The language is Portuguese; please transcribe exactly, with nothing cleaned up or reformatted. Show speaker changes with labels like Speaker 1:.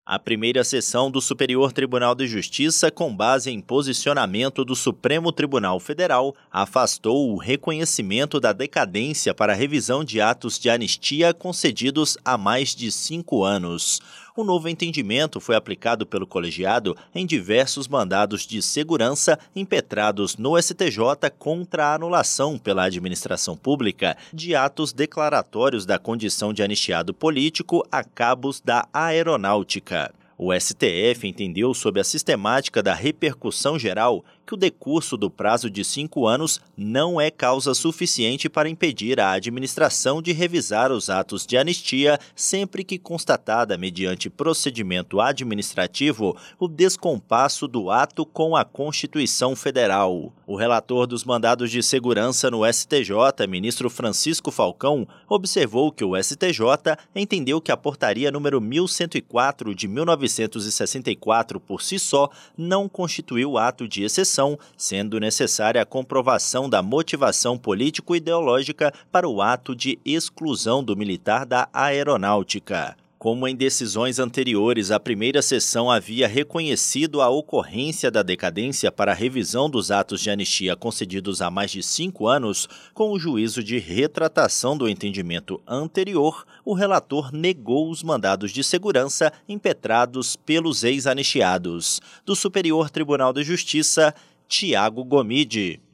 Speaker 1: A primeira sessão do Superior Tribunal de Justiça, com base em posicionamento do Supremo Tribunal Federal, afastou o reconhecimento da decadência para revisão de atos de anistia concedidos há mais de cinco anos. O novo entendimento foi aplicado pelo colegiado em diversos mandados de segurança impetrados no S T J contra a anulação pela administração pública de atos declaratórios da condição de anistiado político a cabos da aeronáutica. O S T F entendeu, sob a sistemática da repercussão geral, que o decurso do prazo de cinco anos não é causa suficiente para impedir a administração de revisar os atos de anistia sempre que constatada mediante procedimento administrativo o descompasso do ato com a Constituição Federal. O relator dos mandados de segurança no S T J, ministro Francisco Falcão, observou que o S T J entendeu que a portaria número mil cento e quatro de mil novecentos e sessenta e quatro por si só não constituiu ato de exceção, sendo necessária a comprovação da motivação político-ideológica para o ato de exclusão do militar da aeronáutica. Como em decisões anteriores, a primeira sessão havia reconhecido a ocorrência da decadência para a revisão dos atos de anistia concedidos há mais de cinco anos, com o juízo de retratação do entendimento anterior, o relator negou os mandados de segurança impetrados pelos ex-anistiados. Do Superior Tribunal de Justiça, Tiago Gomide.